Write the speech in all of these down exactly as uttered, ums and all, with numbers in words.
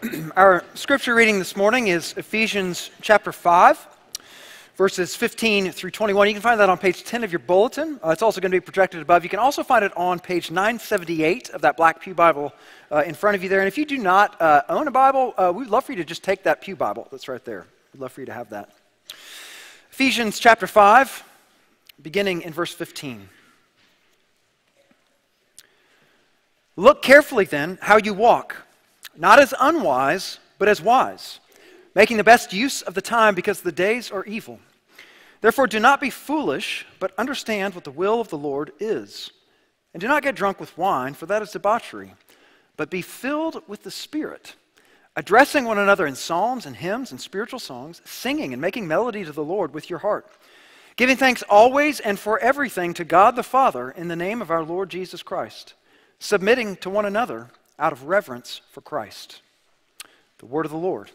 Our scripture reading this morning is Ephesians chapter five, verses fifteen through twenty-one. You can find that on page ten of your bulletin. Uh, it's also going to be projected above. You can also find it on page nine seventy-eight of that black pew Bible uh, in front of you there. And if you do not uh, own a Bible, uh, we'd love for you to just take that pew Bible that's right there. We'd love for you to have that. Ephesians chapter five, beginning in verse fifteen. Look carefully then how you walk, not as unwise, but as wise, making the best use of the time because the days are evil. Therefore do not be foolish, but understand what the will of the Lord is. And do not get drunk with wine, for that is debauchery, but be filled with the Spirit, addressing one another in psalms and hymns and spiritual songs, singing and making melody to the Lord with your heart, giving thanks always and for everything to God the Father in the name of our Lord Jesus Christ, submitting to one another out of reverence for Christ. The word of the Lord.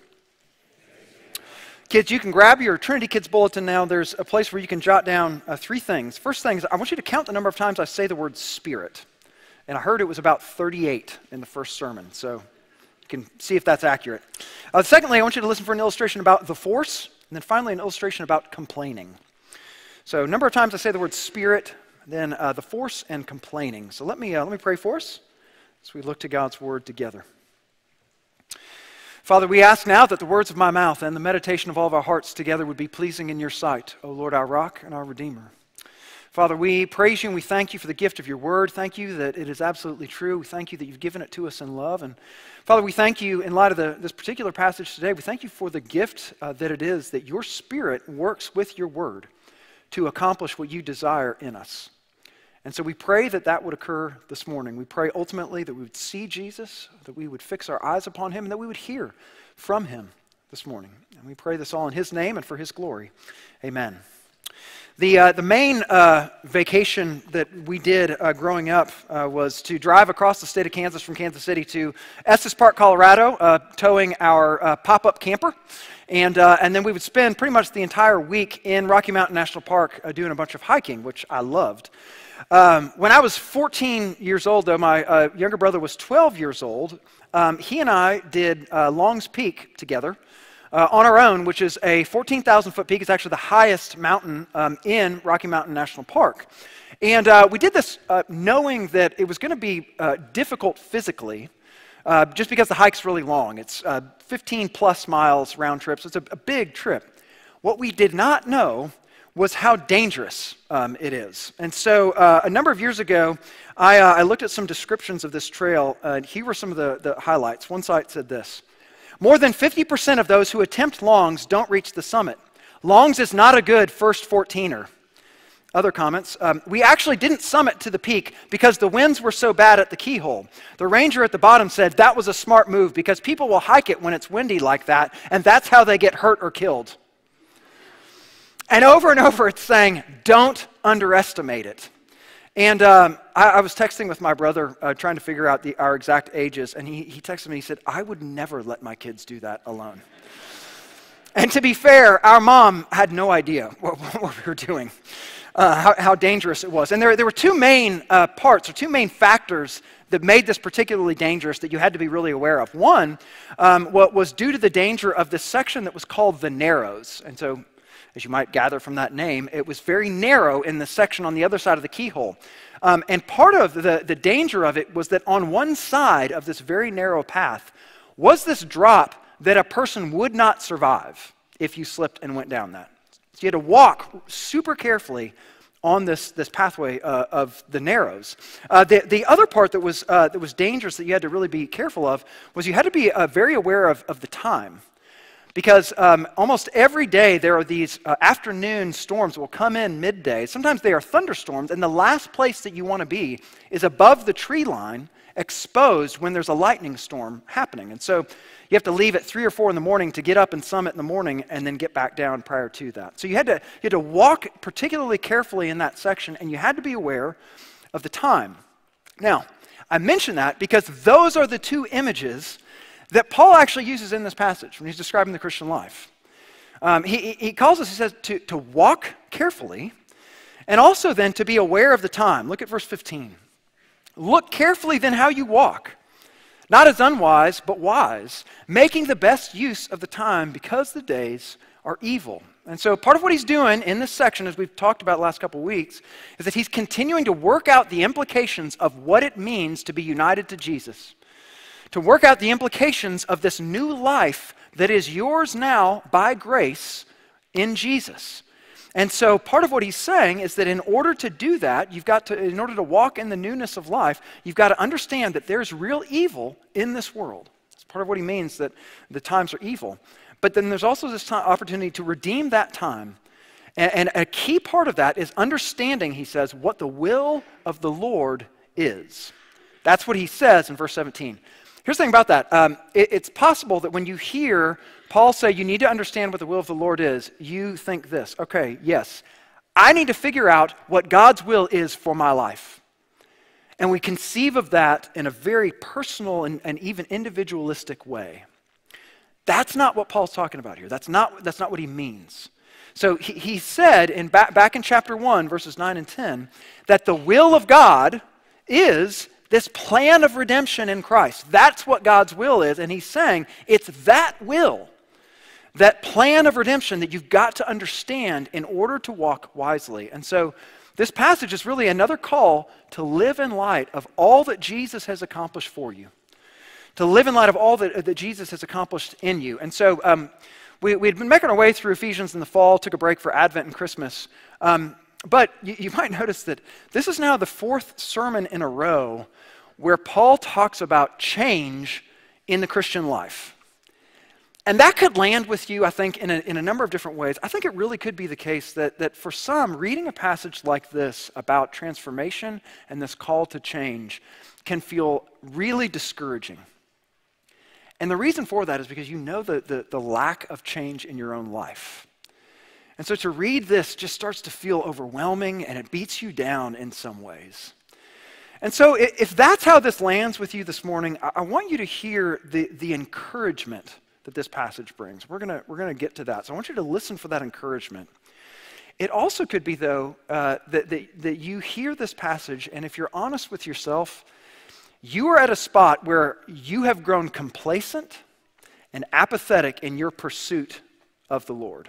Kids, you can grab your Trinity Kids Bulletin now. There's a place where you can jot down uh, three things. First thing is I want you to count the number of times I say the word Spirit. And I heard it was about thirty-eight in the first sermon, so you can see if that's accurate. Uh, secondly, I want you to listen for an illustration about the force, and then finally an illustration about complaining. So number of times I say the word Spirit, then uh, the force and complaining. So let me, uh, let me pray for us as we look to God's word together. Father, we ask now that the words of my mouth and the meditation of all of our hearts together would be pleasing in your sight, O Lord, our rock and our redeemer. Father, we praise you and we thank you for the gift of your word. Thank you that it is absolutely true. We thank you that you've given it to us in love. And Father, we thank you in light of the, this particular passage today. We thank you for the gift uh, that it is that your Spirit works with your word to accomplish what you desire in us. And so we pray that that would occur this morning. We pray ultimately that we would see Jesus, that we would fix our eyes upon him, and that we would hear from him this morning. And we pray this all in his name and for his glory. Amen. The, uh, the main uh, vacation that we did uh, growing up uh, was to drive across the state of Kansas from Kansas City to Estes Park, Colorado, uh, towing our uh, pop-up camper. And, uh, and then we would spend pretty much the entire week in Rocky Mountain National Park uh, doing a bunch of hiking, which I loved. Um, when I was fourteen years old, though, my uh, younger brother was twelve years old, um, he and I did uh, Long's Peak together uh, on our own, which is a fourteen thousand foot peak. It's actually the highest mountain um, in Rocky Mountain National Park. And uh, we did this uh, knowing that it was going to be uh, difficult physically, uh, just because the hike's really long. It's uh, fifteen plus miles round trip, so it's a, a big trip. What we did not know was how dangerous um, it is. And so uh, a number of years ago, I, uh, I looked at some descriptions of this trail, uh, and here were some of the, the highlights. One site said this: more than fifty percent of those who attempt Longs don't reach the summit. Longs is not a good first fourteener. Other comments: um, we actually didn't summit to the peak because the winds were so bad at the keyhole. The ranger at the bottom said that was a smart move because people will hike it when it's windy like that, and that's how they get hurt or killed. And over and over it's saying, don't underestimate it. And um, I, I was texting with my brother uh, trying to figure out the, our exact ages, and he, he texted me, he said, I would never let my kids do that alone. And to be fair, our mom had no idea what, what we were doing, uh, how, how dangerous it was. And there, there were two main uh, parts, or two main factors that made this particularly dangerous that you had to be really aware of. One um, what was due to the danger of this section that was called the Narrows. And so, as you might gather from that name, it was very narrow in the section on the other side of the keyhole. Um, and part of the, the danger of it was that on one side of this very narrow path was this drop that a person would not survive if you slipped and went down that. So you had to walk super carefully on this, this pathway uh, of the Narrows. Uh, the, the other part that was, uh, that was dangerous that you had to really be careful of was you had to be uh, very aware of, of the time. Because um, almost every day there are these uh, afternoon storms that will come in midday. Sometimes they are thunderstorms, and the last place that you want to be is above the tree line, exposed when there's a lightning storm happening. And so you have to leave at three or four in the morning to get up and summit in the morning and then get back down prior to that. So you had to, you had to walk particularly carefully in that section, and you had to be aware of the time. Now, I mention that because those are the two images that Paul actually uses in this passage when he's describing the Christian life. Um, he, he calls us, he says, to, to walk carefully, and also then to be aware of the time. Look at verse fifteen. Look carefully then how you walk, not as unwise, but wise, making the best use of the time because the days are evil. And so part of what he's doing in this section, as we've talked about the last couple of weeks, is that he's continuing to work out the implications of what it means to be united to Jesus, to work out the implications of this new life that is yours now by grace in Jesus. And so part of what he's saying is that in order to do that, you've got to, in order to walk in the newness of life, you've got to understand that there's real evil in this world. That's part of what he means, that the times are evil. But then there's also this time, opportunity to redeem that time. And, and a key part of that is understanding, he says, what the will of the Lord is. That's what he says in verse seventeen. Here's the thing about that. Um, it, it's possible that when you hear Paul say you need to understand what the will of the Lord is, you think this, okay, yes, I need to figure out what God's will is for my life. And we conceive of that in a very personal and, and even individualistic way. That's not what Paul's talking about here. That's not, that's not what he means. So he, he said in back, back in chapter one, verses nine and ten, that the will of God is this plan of redemption in Christ. That's what God's will is. And he's saying it's that will, that plan of redemption that you've got to understand in order to walk wisely. And so this passage is really another call to live in light of all that Jesus has accomplished for you, to live in light of all that, that Jesus has accomplished in you. And so um, we, we'd been making our way through Ephesians in the fall, took a break for Advent and Christmas. Um, but you, you might notice that this is now the fourth sermon in a row where Paul talks about change in the Christian life. And that could land with you, I think, in a, in a number of different ways. I think it really could be the case that, that for some, reading a passage like this about transformation and this call to change can feel really discouraging. And the reason for that is because you know the, the, the lack of change in your own life. And so to read this just starts to feel overwhelming and it beats you down in some ways. And so if that's how this lands with you this morning, I want you to hear the, the encouragement that this passage brings. We're gonna, we're gonna get to that. So I want you to listen for that encouragement. It also could be, though, uh, that, that, that you hear this passage, and if you're honest with yourself, you are at a spot where you have grown complacent and apathetic in your pursuit of the Lord.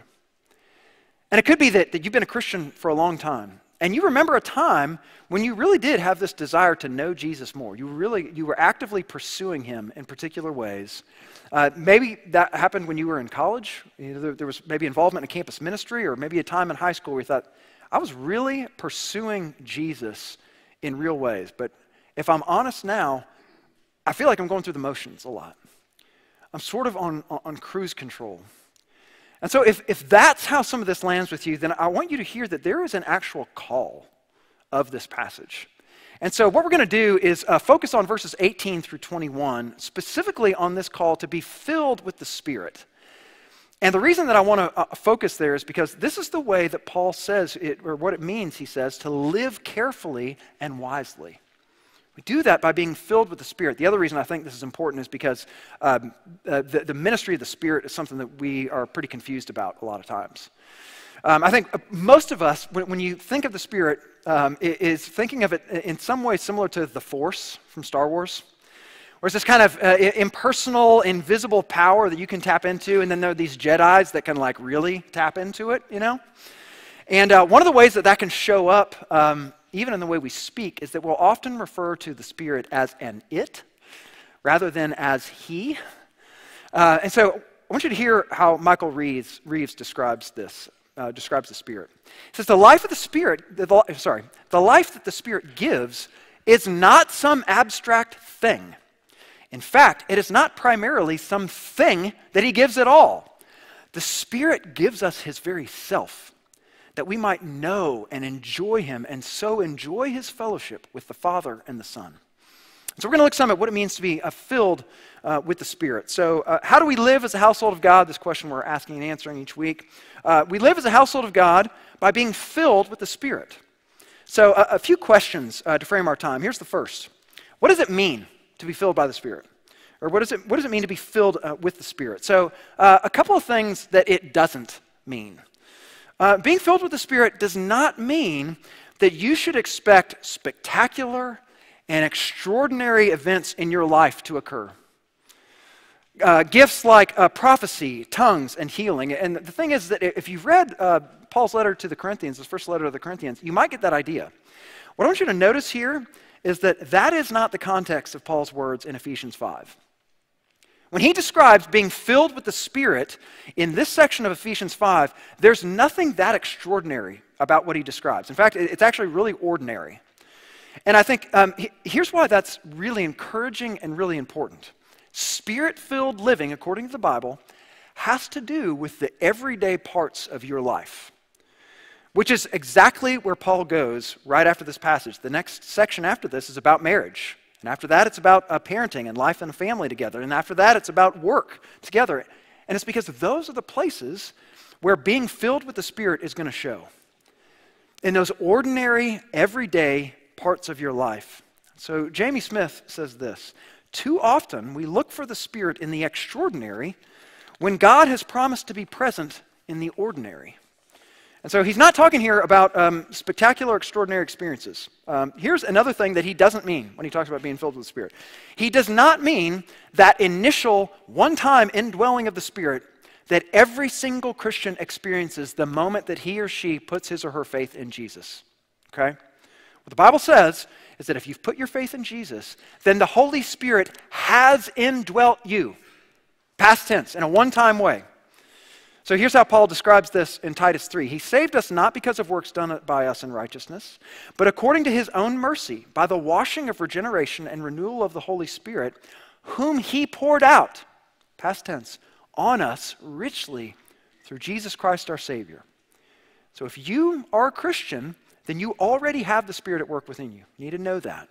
And it could be that, that you've been a Christian for a long time, and you remember a time when you really did have this desire to know Jesus more. You really, you were actively pursuing him in particular ways. Uh, maybe that happened when you were in college. You know, there, there was maybe involvement in a campus ministry, or maybe a time in high school where you thought, I was really pursuing Jesus in real ways. But if I'm honest now, I feel like I'm going through the motions a lot. I'm sort of on, on cruise control. And so if, if that's how some of this lands with you, then I want you to hear that there is an actual call of this passage. And so what we're going to do is uh, focus on verses eighteen through twenty-one, specifically on this call to be filled with the Spirit. And the reason that I want to uh, focus there is because this is the way that Paul says, it, or what it means, he says, to live carefully and wisely. We do that by being filled with the Spirit. The other reason I think this is important is because um, uh, the, the ministry of the Spirit is something that we are pretty confused about a lot of times. Um, I think most of us, when, when you think of the Spirit, um, is thinking of it in some way similar to the Force from Star Wars, where it's this kind of uh, impersonal, invisible power that you can tap into, and then there are these Jedis that can like really tap into it, you know? And uh, one of the ways that that can show up, um, even in the way we speak, is that we'll often refer to the Spirit as an it, rather than as he. Uh, and so I want you to hear how Michael Reeves, Reeves describes this. Uh, describes the Spirit. He says, the life of the Spirit, the, the, sorry, the life that the Spirit gives is not some abstract thing. In fact, it is not primarily some thing that he gives at all. The Spirit gives us his very self, that we might know and enjoy him, and so enjoy his fellowship with the Father and the Son. So we're going to look some at what it means to be uh, filled uh, with the Spirit. So uh, how do we live as a household of God? This question we're asking and answering each week. Uh, we live as a household of God by being filled with the Spirit. So uh, a few questions uh, to frame our time. Here's the first. What does it mean to be filled by the Spirit? Or what does it, what does it mean to be filled uh, with the Spirit? So uh, a couple of things that it doesn't mean. Uh, being filled with the Spirit does not mean that you should expect spectacular and extraordinary events in your life to occur. Uh, gifts like uh, prophecy, tongues, and healing. And the thing is that if you've read uh, Paul's letter to the Corinthians, his first letter to the Corinthians, you might get that idea. What I want you to notice here is that that is not the context of Paul's words in Ephesians five. When he describes being filled with the Spirit in this section of Ephesians five, there's nothing that extraordinary about what he describes. In fact, it's actually really ordinary. And I think um, here's why that's really encouraging and really important. Spirit-filled living, according to the Bible, has to do with the everyday parts of your life, which is exactly where Paul goes right after this passage. The next section after this is about marriage. And after that, it's about uh, parenting and life and a family together. And after that, it's about work together. And it's because those are the places where being filled with the Spirit is going to show. In those ordinary, everyday parts of your life. So Jamie Smith says this: too often we look for the Spirit in the extraordinary when God has promised to be present in the ordinary. And so he's not talking here about um, spectacular, extraordinary experiences. Um, here's another thing that he doesn't mean when he talks about being filled with the Spirit. He does not mean that initial one-time indwelling of the Spirit that every single Christian experiences the moment that he or she puts his or her faith in Jesus. Okay? What the Bible says is that if you've put your faith in Jesus, then the Holy Spirit has indwelt you, past tense, in a one-time way. So here's how Paul describes this in Titus three. He saved us not because of works done by us in righteousness, but according to his own mercy, by the washing of regeneration and renewal of the Holy Spirit, whom he poured out, past tense, on us richly through Jesus Christ our Savior. So if you are a Christian, then you already have the Spirit at work within you. You need to know that.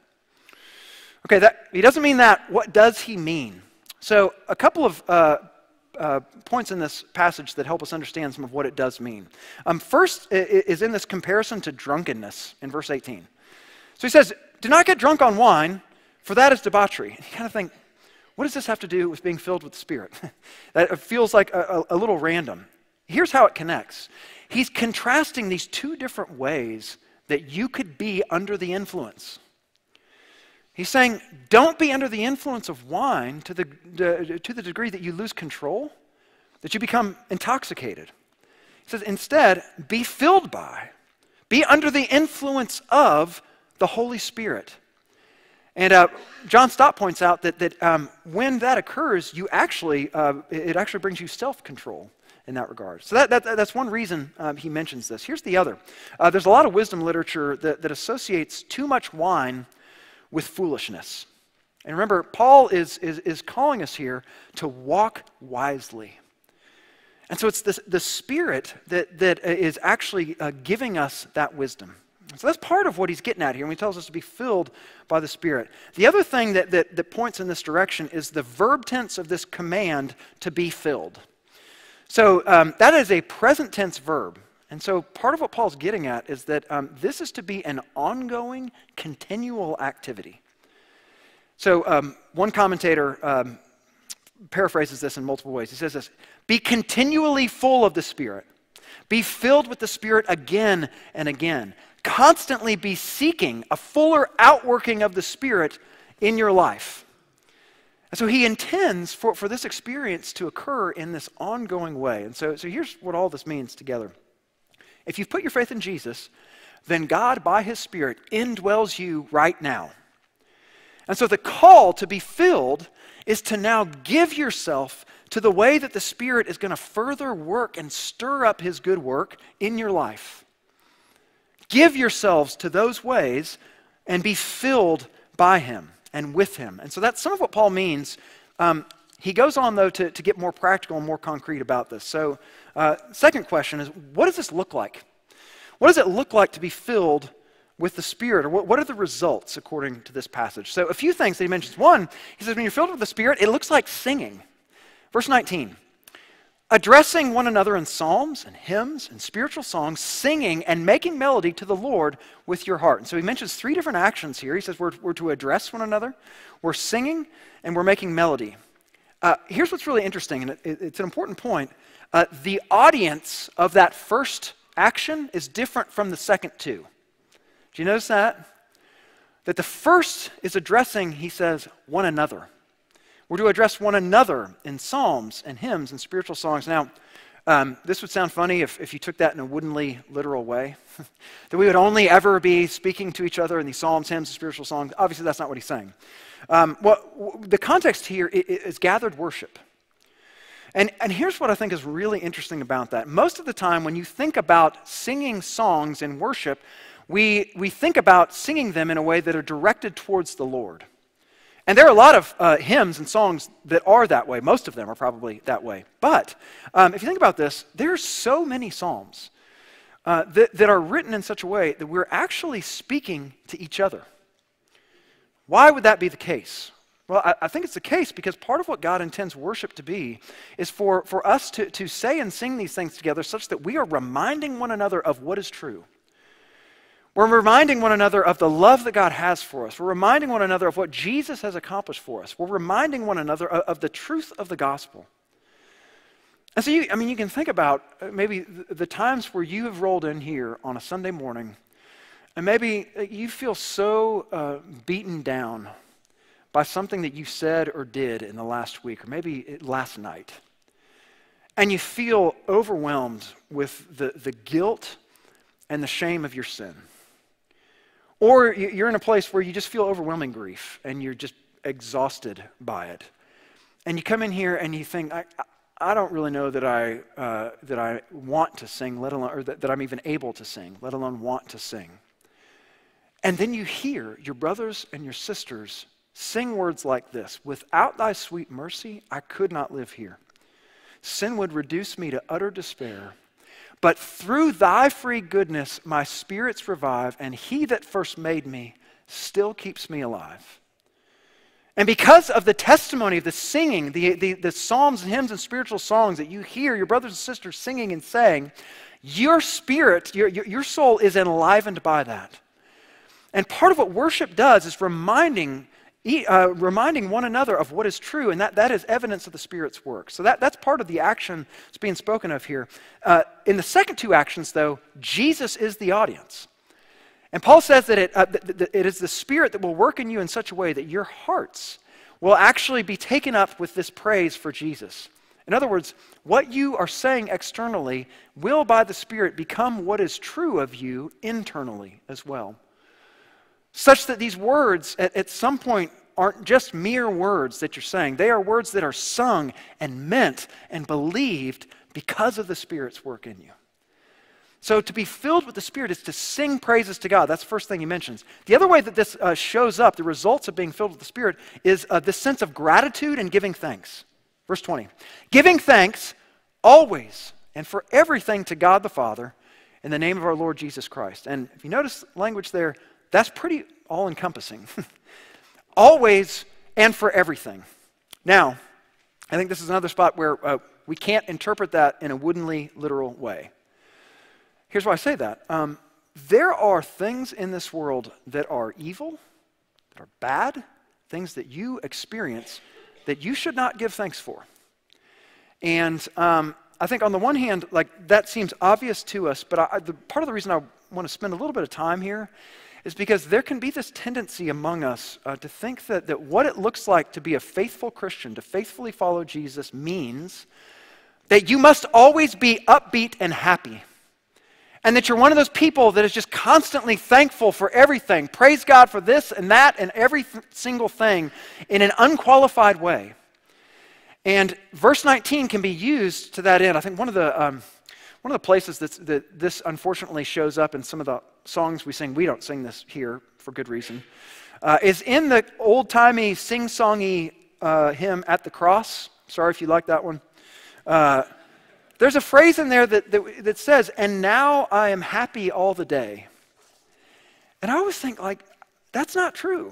Okay, that, he doesn't mean that. What does he mean? So a couple of uh, uh, points in this passage that help us understand some of what it does mean. Um, first is in this comparison to drunkenness in verse eighteen. So he says, do not get drunk on wine, for that is debauchery. And you kind of think, what does this have to do with being filled with the Spirit? That feels like a, a, a little random. Here's how it connects. He's contrasting these two different ways that you could be under the influence. He's saying, don't be under the influence of wine to the, the, to the degree that you lose control, that you become intoxicated. He says, instead, be filled by, be under the influence of the Holy Spirit. And uh, John Stott points out that, that um, when that occurs, you actually, uh, it actually brings you self-control in that regard. So that, that, that's one reason um, he mentions this. Here's the other. Uh, there's a lot of wisdom literature that, that associates too much wine with foolishness. And remember, Paul is, is, is calling us here to walk wisely. And so it's this, the Spirit that, that is actually uh, giving us that wisdom. So that's part of what he's getting at here when he tells us to be filled by the Spirit. The other thing that, that, that points in this direction is the verb tense of this command to be filled. So um, that is a present tense verb. And so part of what Paul's getting at is that um, this is to be an ongoing, continual activity. So um, one commentator um, paraphrases this in multiple ways. He says this: be continually full of the Spirit. Be filled with the Spirit again and again. Constantly be seeking a fuller outworking of the Spirit in your life. And so he intends for, for this experience to occur in this ongoing way. And so, so here's what all this means together. If you've put your faith in Jesus, then God, by his Spirit, indwells you right now. And so the call to be filled is to now give yourself to the way that the Spirit is going to further work and stir up his good work in your life. Give yourselves to those ways and be filled by him and with him. And so that's some of what Paul means. Um, he goes on, though, to, to get more practical and more concrete about this. So uh, second question is, what does this look like? What does it look like to be filled with the Spirit? Or what, what are the results according to this passage? So a few things that he mentions. One, he says when you're filled with the Spirit, it looks like singing. Verse nineteen. Addressing one another in psalms and hymns and spiritual songs, singing and making melody to the Lord with your heart. And so he mentions three different actions here. He says we're, we're to address one another, we're singing, and we're making melody. Uh, here's what's really interesting, and it, it, it's an important point. Uh, the audience of that first action is different from the second two. Do you notice that? That the first is addressing, he says, one another. We're to address one another in psalms and hymns and spiritual songs. Now, um, this would sound funny if, if you took that in a woodenly literal way, that we would only ever be speaking to each other in these psalms, hymns, and spiritual songs. Obviously, that's not what he's saying. Um, well, the context here is gathered worship. And, and here's what I think is really interesting about that. Most of the time, when you think about singing songs in worship, we, we think about singing them in a way that are directed towards the Lord. And there are a lot of uh, hymns and songs that are that way. Most of them are probably that way. But um, if you think about this, there are so many psalms uh, that, that are written in such a way that we're actually speaking to each other. Why would that be the case? Well, I, I think it's the case because part of what God intends worship to be is for, for us to, to say and sing these things together such that we are reminding one another of what is true. We're reminding one another of the love that God has for us. We're reminding one another of what Jesus has accomplished for us. We're reminding one another of, of the truth of the gospel. And so, you, I mean, you can think about maybe the, the times where you have rolled in here on a Sunday morning, and maybe you feel so uh, beaten down by something that you said or did in the last week, or maybe last night. And you feel overwhelmed with the, the guilt and the shame of your sin. Or you're in a place where you just feel overwhelming grief and you're just exhausted by it. And you come in here and you think, I, I don't really know that I, uh, that I want to sing, let alone, or that, that I'm even able to sing, let alone want to sing. And then you hear your brothers and your sisters sing words like this: without thy sweet mercy, I could not live here. Sin would reduce me to utter despair. But through thy free goodness, my spirits revive, and he that first made me still keeps me alive. And because of the testimony of the singing, the, the, the psalms and hymns and spiritual songs that you hear your brothers and sisters singing and saying, your spirit, your, your, your soul is enlivened by that. And part of what worship does is reminding Uh, reminding one another of what is true, and that, that is evidence of the Spirit's work. So that, that's part of the action that's being spoken of here. Uh, in the second two actions, though, Jesus is the audience. And Paul says that it, uh, th- th- it is the Spirit that will work in you in such a way that your hearts will actually be taken up with this praise for Jesus. In other words, what you are saying externally will, by the Spirit, become what is true of you internally as well. Such that these words at, at some point aren't just mere words that you're saying. They are words that are sung and meant and believed because of the Spirit's work in you. So to be filled with the Spirit is to sing praises to God. That's the first thing he mentions. The other way that this uh, shows up, the results of being filled with the Spirit, is uh, this sense of gratitude and giving thanks. Verse twenty. Giving thanks always and for everything to God the Father in the name of our Lord Jesus Christ. And if you notice language there, that's pretty all-encompassing. Always and for everything. Now, I think this is another spot where uh, we can't interpret that in a woodenly literal way. Here's why I say that. Um, there are things in this world that are evil, that are bad, things that you experience that you should not give thanks for. And um, I think on the one hand, like that seems obvious to us, but I, the, part of the reason I want to spend a little bit of time here is because there can be this tendency among us uh, to think that, that what it looks like to be a faithful Christian, to faithfully follow Jesus, means that you must always be upbeat and happy. And that you're one of those people that is just constantly thankful for everything. Praise God for this and that and every th- single thing in an unqualified way. And verse nineteen can be used to that end. I think one of the... Um, One of the places that's, that this unfortunately shows up in some of the songs we sing, we don't sing this here for good reason, uh, is in the old-timey, sing-songy uh, hymn, At the Cross. Sorry if you like that one. Uh, there's a phrase in there that, that, that says, and now I am happy all the day. And I always think, like, that's not true.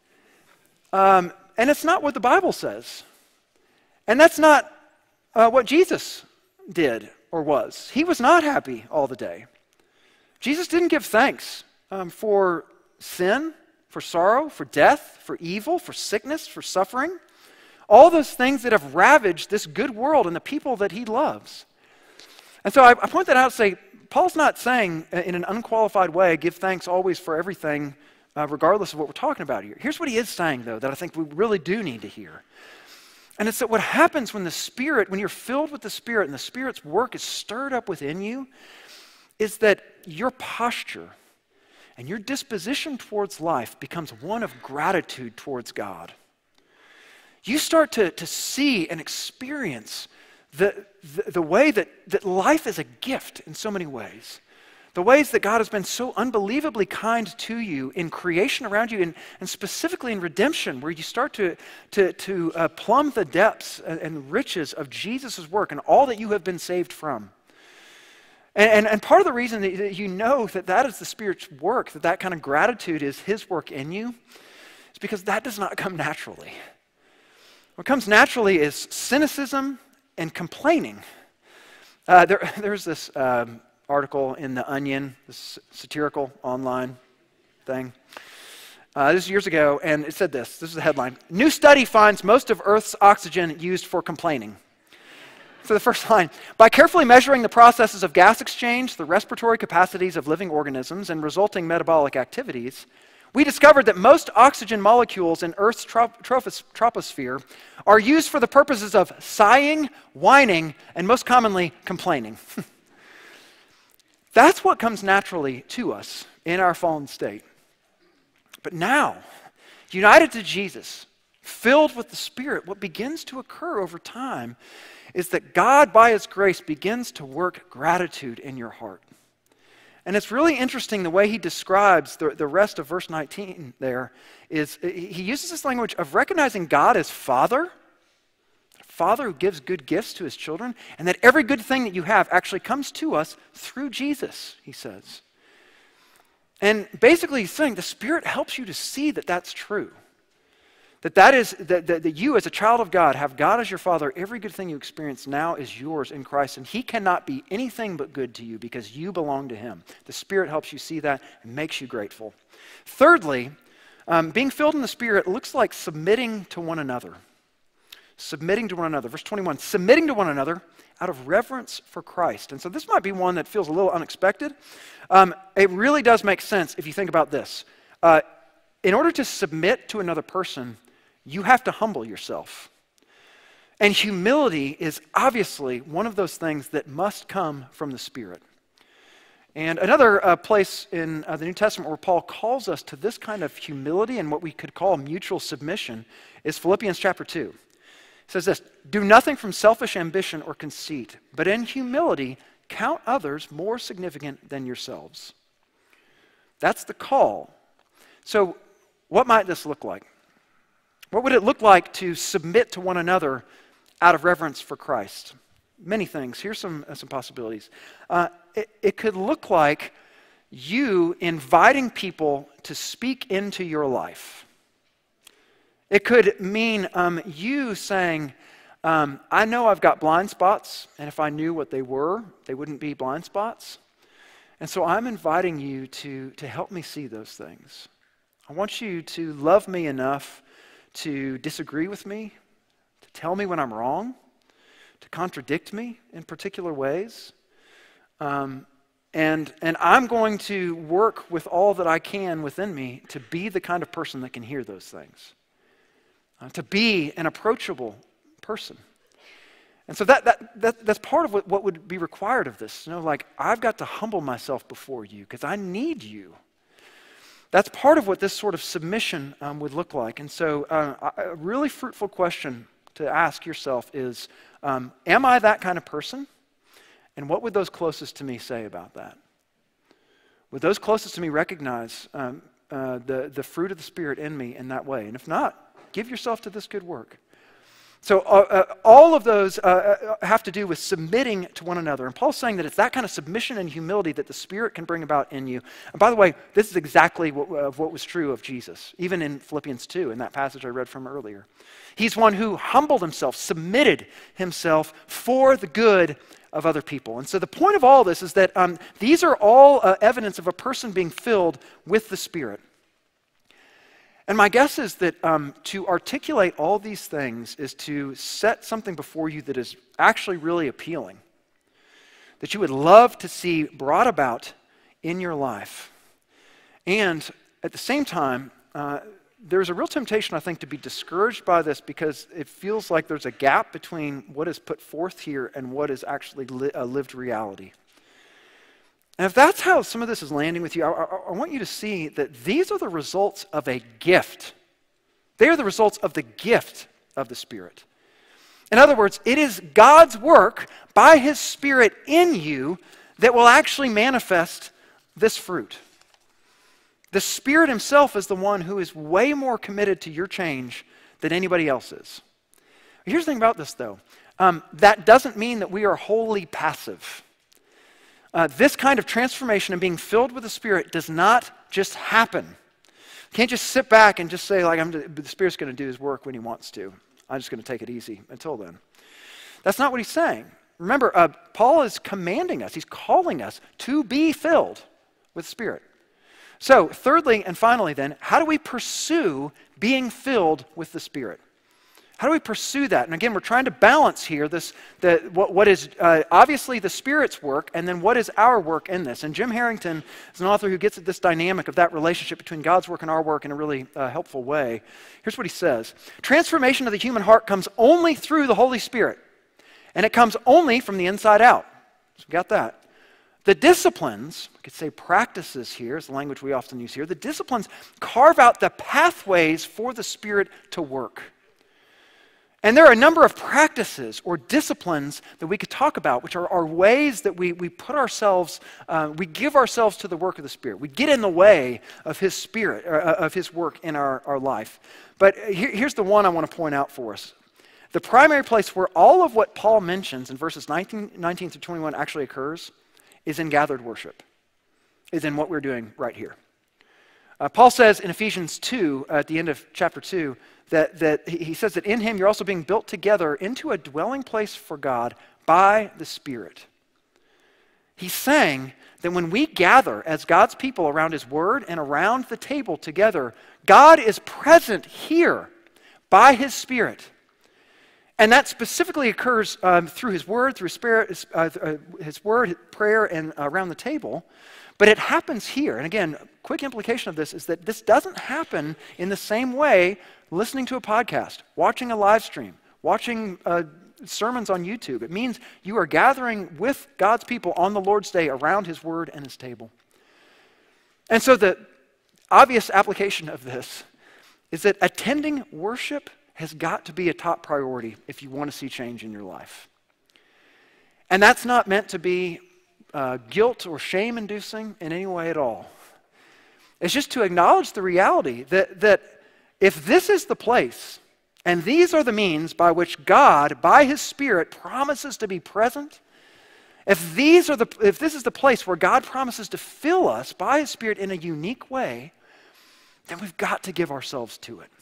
Um, and it's not what the Bible says. And that's not uh, what Jesus did or was. He was not happy all the day. Jesus didn't give thanks um, for sin, for sorrow, for death, for evil, for sickness, for suffering. All those things that have ravaged this good world and the people that he loves. And so I, I point that out to say, Paul's not saying in an unqualified way, give thanks always for everything, uh, regardless of what we're talking about here. Here's what he is saying, though, that I think we really do need to hear. And it's that what happens when the Spirit, when you're filled with the Spirit and the Spirit's work is stirred up within you, is that your posture and your disposition towards life becomes one of gratitude towards God. You start to, to see and experience the, the, the way that, that life is a gift in so many ways. The ways that God has been so unbelievably kind to you in creation around you, and, and specifically in redemption, where you start to, to, to uh, plumb the depths and, and riches of Jesus' work and all that you have been saved from. And, and, and part of the reason that, that you know that that is the Spirit's work, that that kind of gratitude is His work in you, is because that does not come naturally. What comes naturally is cynicism and complaining. Uh, there, there's this um, article in The Onion, this satirical online thing. Uh, this was years ago, and it said this. This is the headline. New study finds most of Earth's oxygen used for complaining. So the first line, by carefully measuring the processes of gas exchange, the respiratory capacities of living organisms, and resulting metabolic activities, we discovered that most oxygen molecules in Earth's trop- trophos- troposphere are used for the purposes of sighing, whining, and most commonly, complaining. That's what comes naturally to us in our fallen state. But now, united to Jesus, filled with the Spirit, what begins to occur over time is that God, by His grace, begins to work gratitude in your heart. And it's really interesting the way he describes the, the rest of verse nineteen there is he uses this language of recognizing God as Father, a Father who gives good gifts to His children, and that every good thing that you have actually comes to us through Jesus, he says. And basically he's saying the Spirit helps you to see that that's true. That that is, that, that, that you as a child of God have God as your Father. Every good thing you experience now is yours in Christ, and He cannot be anything but good to you because you belong to Him. The Spirit helps you see that and makes you grateful. Thirdly, um, being filled in the Spirit looks like submitting to one another. Submitting to one another. Verse twenty-one, submitting to one another out of reverence for Christ. And so this might be one that feels a little unexpected. Um, it really does make sense if you think about this. Uh, in order to submit to another person, you have to humble yourself. And humility is obviously one of those things that must come from the Spirit. And another uh, place in uh, the New Testament where Paul calls us to this kind of humility and what we could call mutual submission is Philippians chapter two. It says this, do nothing from selfish ambition or conceit, but in humility count others more significant than yourselves. That's the call. So what might this look like? What would it look like to submit to one another out of reverence for Christ? Many things. Here's some, uh, some possibilities. Uh, it, it could look like you inviting people to speak into your life. It could mean um, you saying, um, I know I've got blind spots, and if I knew what they were, they wouldn't be blind spots. And so I'm inviting you to, to help me see those things. I want you to love me enough to disagree with me, to tell me when I'm wrong, to contradict me in particular ways. Um, and, and I'm going to work with all that I can within me to be the kind of person that can hear those things, uh, to be an approachable person. And so that, that, that that's part of what, what would be required of this. You know, like, I've got to humble myself before you because I need you. That's part of what this sort of submission um, would look like. And so uh, a really fruitful question to ask yourself is, um, am I that kind of person? And what would those closest to me say about that? Would those closest to me recognize um, uh, the, the fruit of the Spirit in me in that way? And if not, give yourself to this good work. So uh, uh, all of those uh, have to do with submitting to one another. And Paul's saying that it's that kind of submission and humility that the Spirit can bring about in you. And by the way, this is exactly what, uh, what was true of Jesus, even in Philippians two, in that passage I read from earlier. He's one who humbled himself, submitted himself for the good of other people. And so the point of all this is that um, these are all uh, evidence of a person being filled with the Spirit. And my guess is that um, to articulate all these things is to set something before you that is actually really appealing, that you would love to see brought about in your life. And at the same time, uh, there's a real temptation, I think, to be discouraged by this because it feels like there's a gap between what is put forth here and what is actually li- a lived reality. And if that's how some of this is landing with you, I, I, I want you to see that these are the results of a gift. They are the results of the gift of the Spirit. In other words, it is God's work by His Spirit in you that will actually manifest this fruit. The Spirit Himself is the one who is way more committed to your change than anybody else is. Here's the thing about this, though. Um, that doesn't mean that we are wholly passive. Uh, this kind of transformation and being filled with the Spirit does not just happen. You can't just sit back and just say, like, I'm, the Spirit's going to do His work when He wants to. I'm just going to take it easy until then. That's not what He's saying. Remember, uh, Paul is commanding us. He's calling us to be filled with the Spirit. So, thirdly and finally then, how do we pursue being filled with the Spirit? How do we pursue that? And again, we're trying to balance here this, the, what, what is uh, obviously the Spirit's work and then what is our work in this. And Jim Harrington is an author who gets at this dynamic of that relationship between God's work and our work in a really uh, helpful way. Here's what he says. Transformation of the human heart comes only through the Holy Spirit. And it comes only from the inside out. So we got that. The disciplines, we could say practices here is the language we often use here. The disciplines carve out the pathways for the Spirit to work. And there are a number of practices or disciplines that we could talk about, which are, are ways that we, we put ourselves, uh, we give ourselves to the work of the Spirit. We get in the way of His Spirit, or, uh, of His work in our, our life. But here, here's the one I want to point out for us. The primary place where all of what Paul mentions in verses nineteen, nineteen through twenty-one actually occurs is in gathered worship, is in what we're doing right here. Uh, Paul says in Ephesians two, uh, at the end of chapter two, that, that he says that in Him you're also being built together into a dwelling place for God by the Spirit. He's saying that when we gather as God's people around His Word and around the table together, God is present here by His Spirit. And that specifically occurs um, through His Word, through His Spirit, His, uh, His Word, prayer, and uh, around the table. But it happens here. And again, quick implication of this is that this doesn't happen in the same way listening to a podcast, watching a live stream, watching uh, sermons on YouTube. It means you are gathering with God's people on the Lord's Day around His Word and His table. And so the obvious application of this is that attending worship has got to be a top priority if you want to see change in your life. And that's not meant to be uh, guilt or shame-inducing in any way at all. It's just to acknowledge the reality that, that if this is the place, and these are the means by which God, by His Spirit, promises to be present, if, these are the, if this is the place where God promises to fill us by His Spirit in a unique way, then we've got to give ourselves to it.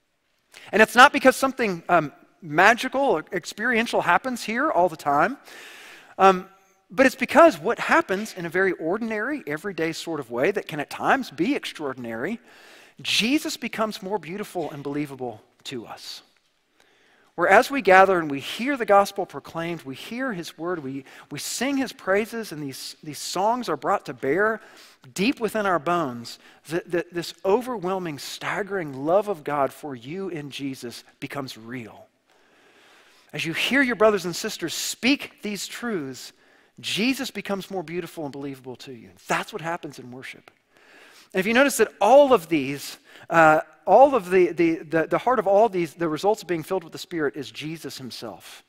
And it's not because something um, magical or experiential happens here all the time, um, but it's because what happens in a very ordinary, everyday sort of way that can at times be extraordinary, Jesus becomes more beautiful and believable to us. Where as we gather and we hear the gospel proclaimed, we hear His word, we, we sing His praises, and these, these songs are brought to bear deep within our bones, that, that this overwhelming, staggering love of God for you in Jesus becomes real. As you hear your brothers and sisters speak these truths, Jesus becomes more beautiful and believable to you. That's what happens in worship. And if you notice that all of these, uh, all of the, the, the, the heart of all these, the results of being filled with the Spirit is Jesus Himself.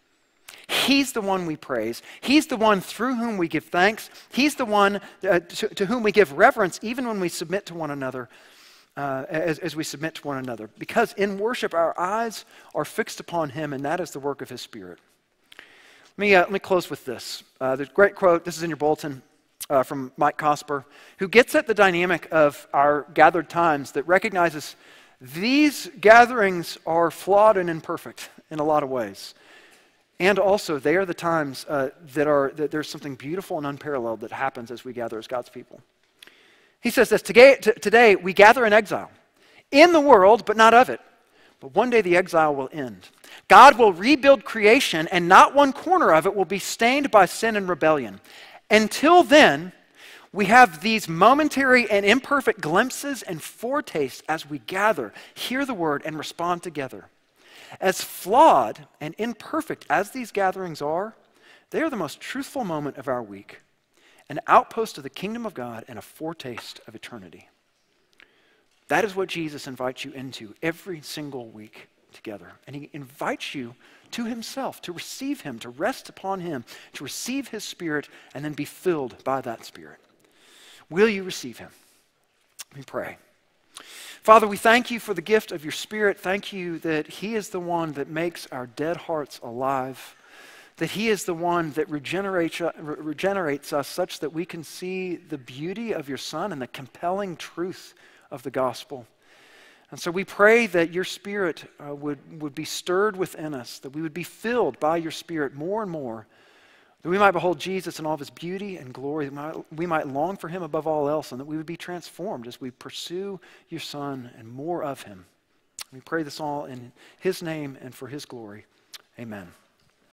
He's the one we praise. He's the one through whom we give thanks. He's the one uh, to, to whom we give reverence even when we submit to one another, uh, as, as we submit to one another. Because in worship, our eyes are fixed upon Him, and that is the work of His Spirit. Let me, uh, let me close with this. Uh, there's a great quote. This is in your bulletin. Uh, from Mike Cosper, who gets at the dynamic of our gathered times that recognizes these gatherings are flawed and imperfect in a lot of ways. And also, they are the times uh, that are that there's something beautiful and unparalleled that happens as we gather as God's people. He says this, today, t- today we gather in exile, in the world, but not of it. But one day the exile will end. God will rebuild creation, and not one corner of it will be stained by sin and rebellion. Until then, We have these momentary and imperfect glimpses and foretastes as we gather, hear the word, and respond together. As flawed and imperfect as these gatherings are, they are the most truthful moment of our week, an outpost of the kingdom of God and a foretaste of eternity. That is what Jesus invites you into every single week together. And he invites you to himself, to receive him, to rest upon him, to receive his Spirit, and then be filled by that Spirit. Will you receive him? Let me pray. Father, we thank you for the gift of your Spirit. Thank you that he is the one that makes our dead hearts alive, that he is the one that regenerates, regenerates us such that we can see the beauty of your Son and the compelling truth of the gospel. And so we pray that your Spirit uh, would, would be stirred within us, that we would be filled by your Spirit more and more, that we might behold Jesus in all of his beauty and glory, that we might, we might long for him above all else, and that we would be transformed as we pursue your Son and more of him. We pray this all in his name and for his glory. Amen.